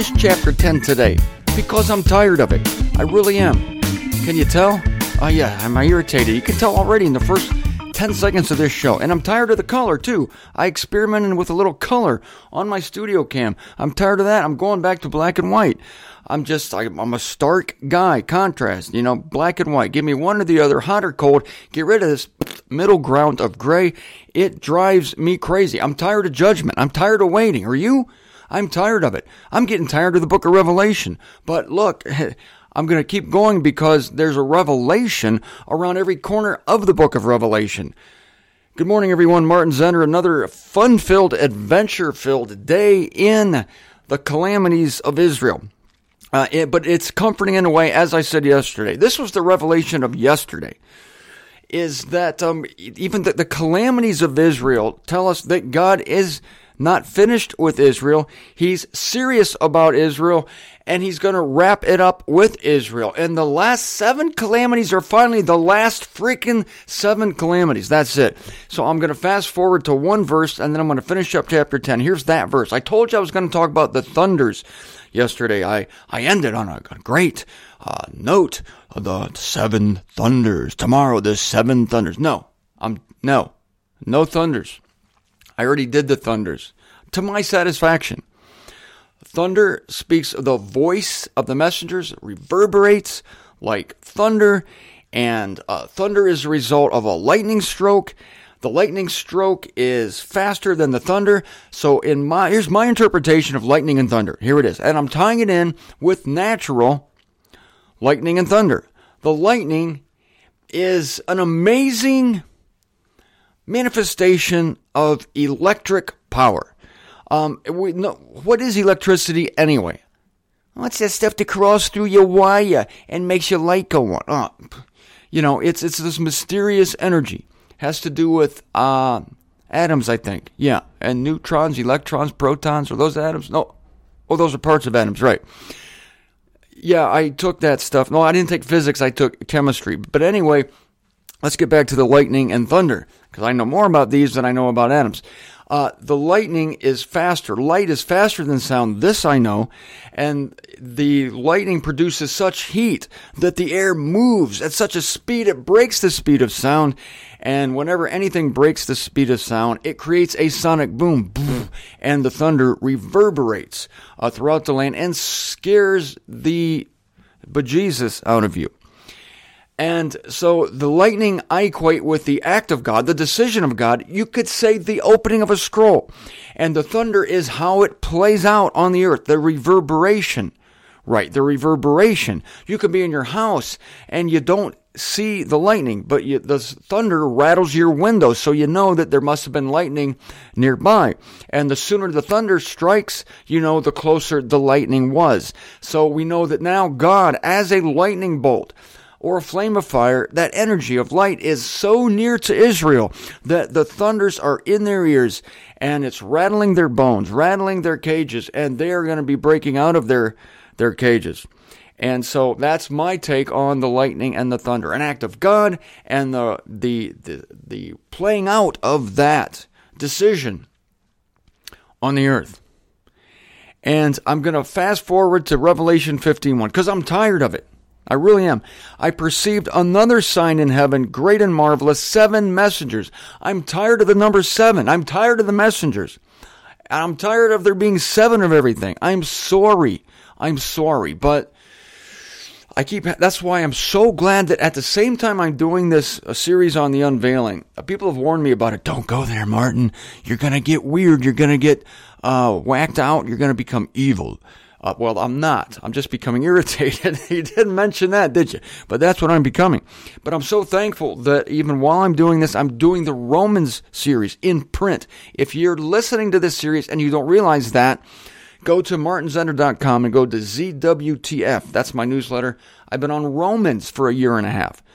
finish chapter 10 today because I'm tired of it. I really am. Can you tell? Oh yeah, I'm irritated. You can tell already in the first 10 seconds of this show. And I'm tired of the color too. I experimented with a little color on my studio cam. I'm tired of that. I'm going back to black and white. I'm a stark guy. Contrast, black and white. Give me one or the other, hot or cold. Get rid of this middle ground of gray. It drives me crazy. I'm tired of judgment. I'm tired of waiting. Are you? I'm tired of it. I'm getting tired of the book of Revelation. But look, I'm going to keep going because there's a revelation around every corner of the book of Revelation. Good morning, everyone. Martin Zender, another fun-filled, adventure-filled day in the calamities of Israel. But it's comforting in a way, as I said yesterday. This was the revelation of yesterday, is that even the calamities of Israel tell us that God is not finished with Israel. He's serious about Israel, and he's going to wrap it up with Israel. And the last 7 calamities are finally the last freaking 7 calamities. That's it. So I'm going to fast forward to one verse, and then I'm going to finish up chapter 10. Here's that verse. I told you I was going to talk about the thunders yesterday. I ended on a great note of the 7 thunders. Tomorrow, the 7 thunders. No thunders. I already did the thunders to my satisfaction. Thunder speaks of the voice of the messengers, reverberates like thunder, and thunder is a result of a lightning stroke. The lightning stroke is faster than the thunder. So here's my interpretation of lightning and thunder. Here it is. And I'm tying it in with natural lightning and thunder. The lightning is an amazing manifestation of electric power. What is electricity anyway? What's that stuff that crawls through your wire and makes your light go on? It's this mysterious energy. Has to do with atoms, I think. Yeah, and neutrons, electrons, protons. Are those atoms? No. Oh, those are parts of atoms, right. Yeah, I took that stuff. No, I didn't take physics. I took chemistry. But anyway, let's get back to the lightning and thunder, because I know more about these than I know about atoms. The lightning is faster. Light is faster than sound. This I know. And the lightning produces such heat that the air moves at such a speed it breaks the speed of sound. And whenever anything breaks the speed of sound, it creates a sonic boom. Boom, and the thunder reverberates throughout the land and scares the bejesus out of you. And so the lightning I equate with the act of God, the decision of God. You could say the opening of a scroll. And the thunder is how it plays out on the earth, the reverberation. Right, the reverberation. You could be in your house and you don't see the lightning, but the thunder rattles your window, so you know that there must have been lightning nearby. And the sooner the thunder strikes, the closer the lightning was. So we know that now God, as a lightning bolt, or a flame of fire, that energy of light is so near to Israel that the thunders are in their ears and it's rattling their bones, rattling their cages, and they are going to be breaking out of their cages. And so that's my take on the lightning and the thunder, an act of God and the playing out of that decision on the earth. And I'm going to fast forward to Revelation 15:1 because I'm tired of it. I really am. I perceived another sign in heaven, great and marvelous, 7 messengers. I'm tired of the number 7. I'm tired of the messengers. I'm tired of there being 7 of everything. I'm sorry, but that's why I'm so glad that at the same time I'm doing this series on the unveiling, people have warned me about it. Don't go there, Martin. You're going to get weird. You're going to get whacked out. You're going to become evil. Well, I'm not. I'm just becoming irritated. You didn't mention that, did you? But that's what I'm becoming. But I'm so thankful that even while I'm doing this, I'm doing the Romans series in print. If you're listening to this series and you don't realize that, go to martinzender.com and go to ZWTF. That's my newsletter. I've been on Romans for a year and a half.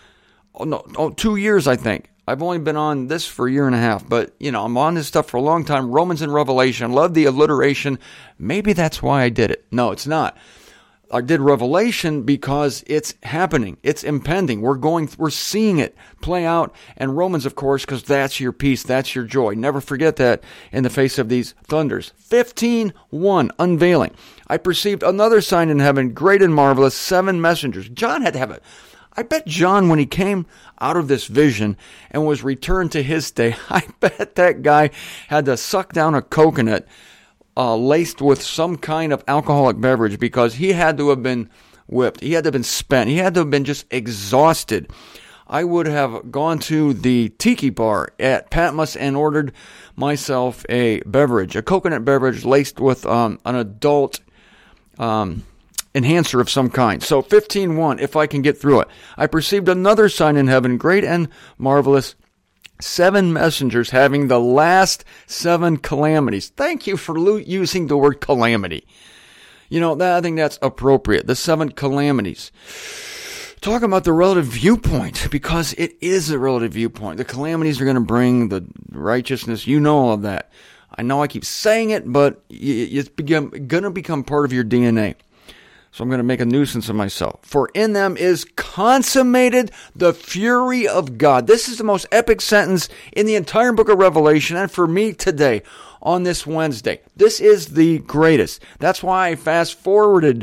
2 years, I think. I've only been on this for a year and a half, but, I'm on this stuff for a long time. Romans and Revelation. I love the alliteration. Maybe that's why I did it. No, it's not. I did Revelation because it's happening. It's impending. We're seeing it play out. And Romans, of course, because that's your peace. That's your joy. Never forget that in the face of these thunders. 15:1, unveiling. I perceived another sign in heaven, great and marvelous, 7 messengers. John had to have it. I bet John, when he came out of this vision and was returned to his day, I bet that guy had to suck down a coconut laced with some kind of alcoholic beverage, because he had to have been whipped. He had to have been spent. He had to have been just exhausted. I would have gone to the tiki bar at Patmos and ordered myself a beverage, a coconut beverage laced with an adult enhancer of some kind. So 15:1, if I can get through it. I perceived another sign in heaven, great and marvelous, 7 messengers having the last 7 calamities. Thank you for using the word calamity. I think that's appropriate. The 7 calamities. Talk about the relative viewpoint, because it is a relative viewpoint. The calamities are going to bring the righteousness. You know all of that. I know I keep saying it, but it's going to become part of your DNA. So I'm going to make a nuisance of myself. For in them is consummated the fury of God. This is the most epic sentence in the entire book of Revelation, and for me today on this Wednesday. This is the greatest. That's why I fast forwarded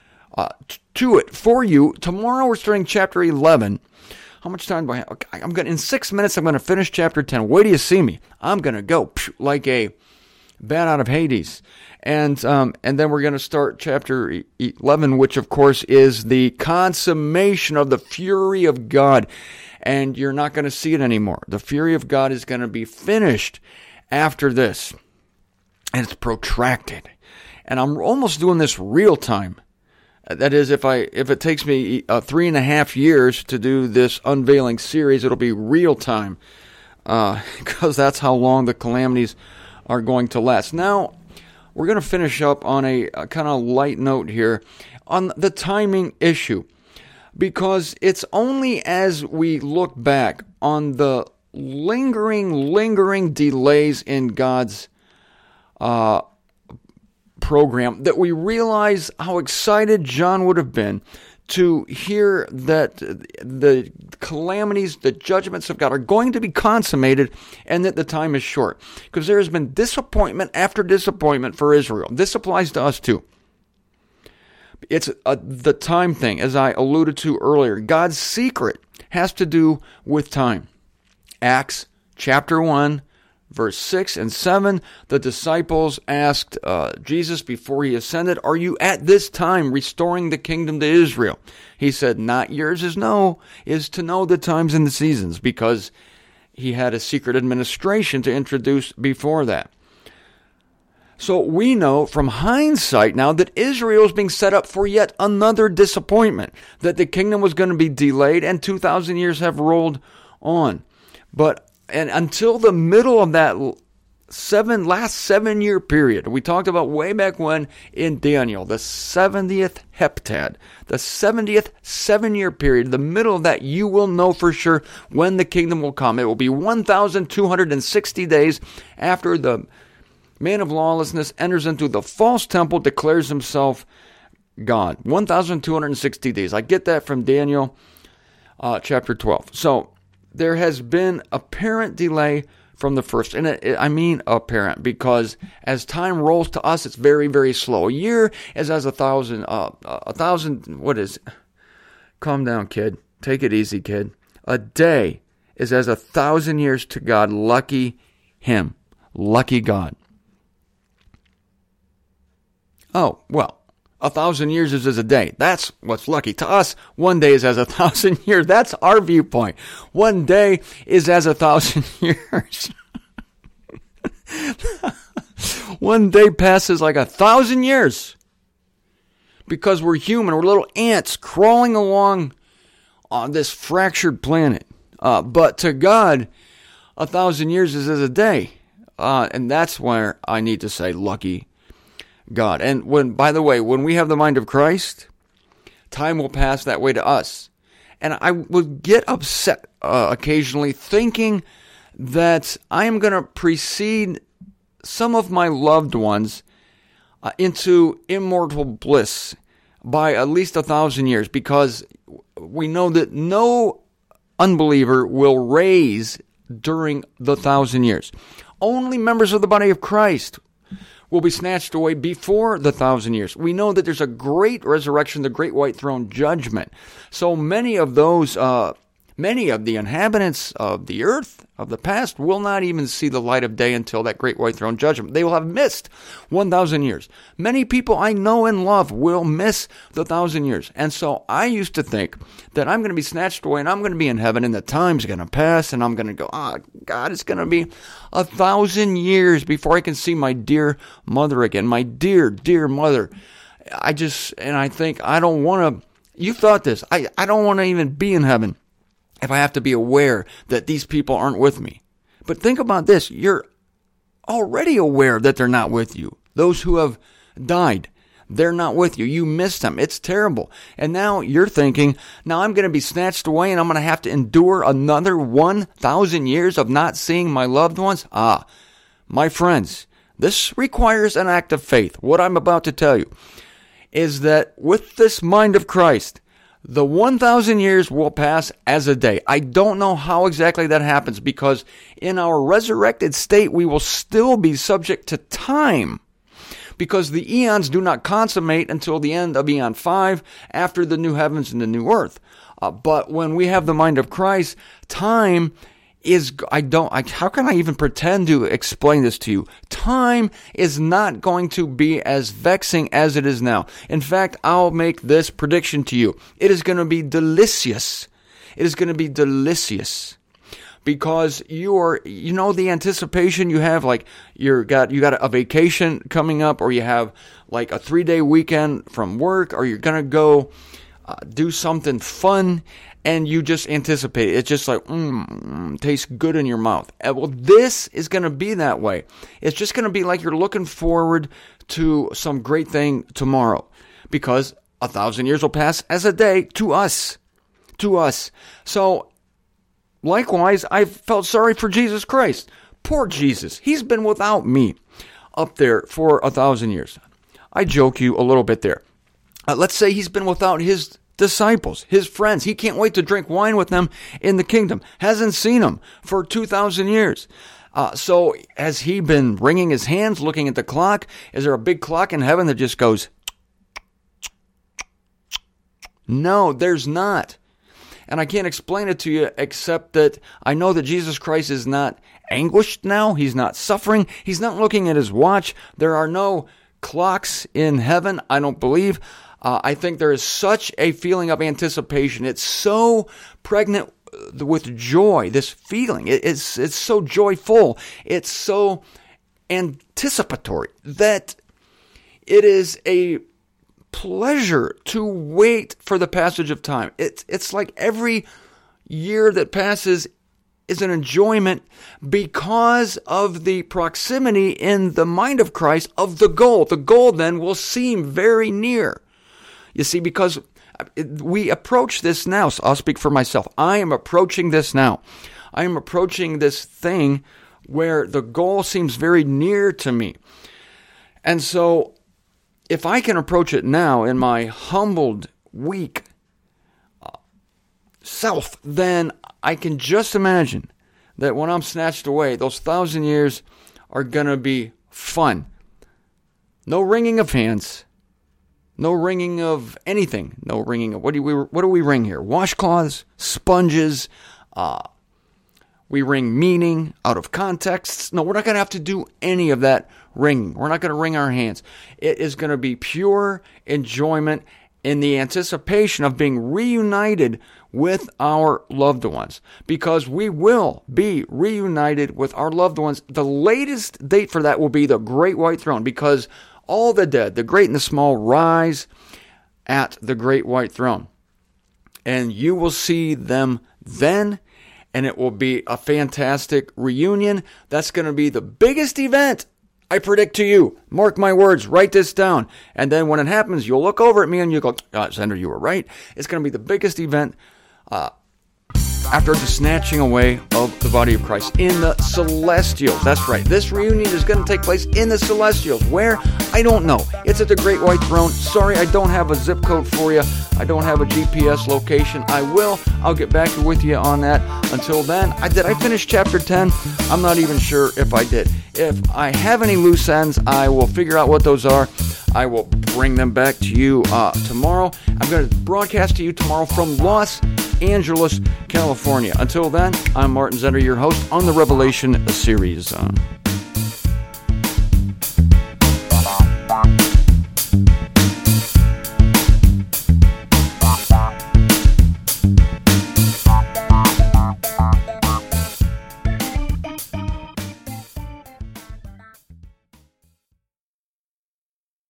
to it for you. Tomorrow we're starting chapter 11. How much time do I have? Okay, in 6 minutes I'm going to finish chapter 10. Wait till you see me. I'm going to go like a bat out of Hades. And then we're going to start chapter 11, which of course is the consummation of the fury of God. And you're not going to see it anymore. The fury of God is going to be finished after this. And it's protracted. And I'm almost doing this real time. That is, if it takes me 3.5 years to do this unveiling series, it'll be real time. Because that's how long the calamities are going to last. Now, we're going to finish up on a kind of light note here on the timing issue, because it's only as we look back on the lingering delays in God's program that we realize how excited John would have been to hear that the calamities, the judgments of God are going to be consummated, and that the time is short. Because there has been disappointment after disappointment for Israel. This applies to us too. It's the time thing, as I alluded to earlier. God's secret has to do with time. Acts chapter 1, verse 6 and 7, the disciples asked Jesus before he ascended, "Are you at this time restoring the kingdom to Israel?" He said, "Not yours is to know the times and the seasons," because he had a secret administration to introduce before that. So we know from hindsight now that Israel is being set up for yet another disappointment, that the kingdom was going to be delayed, and 2,000 years have rolled on. And until the middle of that last 7-year period, we talked about way back when in Daniel, the 70th heptad, the 70th 7-year period, the middle of that, you will know for sure when the kingdom will come. It will be 1,260 days after the man of lawlessness enters into the false temple, declares himself God. 1,260 days. I get that from Daniel chapter 12. So there has been apparent delay from the first. And I mean apparent, because as time rolls to us, it's very, very slow. A year is as 1,000, what is, calm down, kid. Take it easy, kid. A day is as 1,000 years to God. Lucky him. Lucky God. Oh, well, 1,000 years is as a day. That's what's lucky. To us, one day is as 1,000 years. That's our viewpoint. One day is as 1,000 years. One day passes like 1,000 years. Because we're human. We're little ants crawling along on this fractured planet. But to God, 1,000 years is as a day. And that's where I need to say lucky God. And by the way, when we have the mind of Christ, time will pass that way to us. And I would get upset occasionally thinking that I am going to precede some of my loved ones into immortal bliss by at least 1,000 years, because we know that no unbeliever will raise during the 1,000 years. Only members of the body of Christ will be snatched away before the 1,000 years. We know that there's a great resurrection, the great white throne judgment. So many of the inhabitants of the earth of the past will not even see the light of day until that great white throne judgment. They will have missed 1,000 years. Many people I know and love will miss the 1,000 years. And so I used to think that I'm going to be snatched away and I'm going to be in heaven and the time's going to pass and I'm going to go, God, it's going to be 1,000 years before I can see my dear mother again. My dear, dear mother. I think I don't want to, you thought this, I don't want to even be in heaven if I have to be aware that these people aren't with me. But think about this. You're already aware that they're not with you. Those who have died, they're not with you. You missed them. It's terrible. And now you're thinking, now I'm going to be snatched away and I'm going to have to endure another 1,000 years of not seeing my loved ones? My friends, this requires an act of faith. What I'm about to tell you is that with this mind of Christ, the 1,000 years will pass as a day. I don't know how exactly that happens, because in our resurrected state, we will still be subject to time, because the eons do not consummate until the end of eon 5 after the new heavens and the new earth. But when we have the mind of Christ, time is, how can I even pretend to explain this to you? Time is not going to be as vexing as it is now. In fact, I'll make this prediction to you. It is going to be delicious. It is going to be delicious. Because the anticipation you have, like you got a vacation coming up, or you have like a 3-day weekend from work, or you're going to go do something fun, and you just anticipate it. It's just like, tastes good in your mouth. Well, this is going to be that way. It's just going to be like you're looking forward to some great thing tomorrow, because 1,000 years will pass as a day to us. So, likewise, I felt sorry for Jesus Christ. Poor Jesus. He's been without me up there for 1,000 years. I joke you a little bit there. Let's say he's been without his disciples, his friends. He can't wait to drink wine with them in the kingdom. Hasn't seen them for 2,000 years. So has he been wringing his hands, looking at the clock? Is there a big clock in heaven that just goes? No, there's not. And I can't explain it to you except that I know that Jesus Christ is not anguished now. He's not suffering. He's not looking at his watch. There are no clocks in heaven, I don't believe. I think there is such a feeling of anticipation. It's so pregnant with joy, this feeling. It's so joyful. It's so anticipatory that it is a pleasure to wait for the passage of time. It's like every year that passes is an enjoyment because of the proximity in the mind of Christ of the goal. The goal then will seem very near. You see, because we approach this now. So I'll speak for myself. I am approaching this now. I am approaching this thing where the goal seems very near to me. And so if I can approach it now in my humbled, weak self, then I can just imagine that when I'm snatched away, those 1,000 years are going to be fun. No wringing of hands. No wringing of anything. No wringing of, what do we wring here? Washcloths, sponges. We wring meaning out of contexts. No, we're not going to have to do any of that wringing. We're not going to wring our hands. It is going to be pure enjoyment in the anticipation of being reunited with our loved ones. Because we will be reunited with our loved ones. The latest date for that will be the great white throne, because all the dead, the great and the small, rise at the great white throne. And you will see them then, and it will be a fantastic reunion. That's going to be the biggest event, I predict to you. Mark my words, write this down. And then when it happens, you'll look over at me and you'll go, Sender, you were right. It's going to be the biggest event after the snatching away of the body of Christ in the celestials. That's right. This reunion is going to take place in the celestials, where I don't know. It's at the Great White Throne. Sorry, I don't have a zip code for you. I don't have a GPS location. I will. I'll get back with you on that. Until then, did I finish chapter 10? I'm not even sure if I did. If I have any loose ends, I will figure out what those are. I will bring them back to you tomorrow. I'm going to broadcast to you tomorrow from Los Angeles, California. Until then, I'm Martin Zender, your host on the Revelation Series.